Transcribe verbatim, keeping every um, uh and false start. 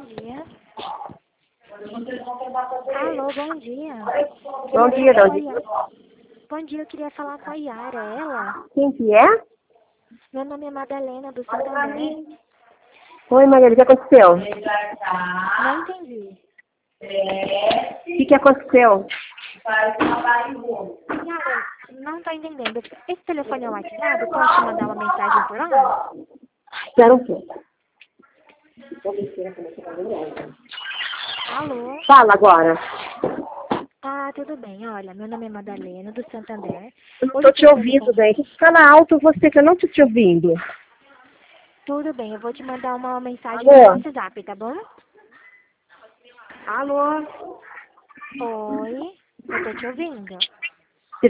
dia. Alô, bom dia. Bom dia, Dodi. Bom dia, eu queria falar com a Yara, é ela? Quem que é? Meu nome é Madalena, do Santander. Oi, Maria, o que aconteceu? Não entendi. O que, que aconteceu? Yara, não tô entendendo. Esse telefone é o WhatsApp? Eu posso te mandar uma mensagem por lá? Espera um pouco. Alô? Fala agora. Ah, tudo bem. Olha, meu nome é Madalena, do Santander. Eu não Hoje tô eu te tô entrando em ouvindo, contato. bem. Fala alto você, que eu não tô te ouvindo. Tudo bem, eu vou te mandar uma mensagem no Alô? WhatsApp, tá bom? Alô? Oi, eu tô te ouvindo.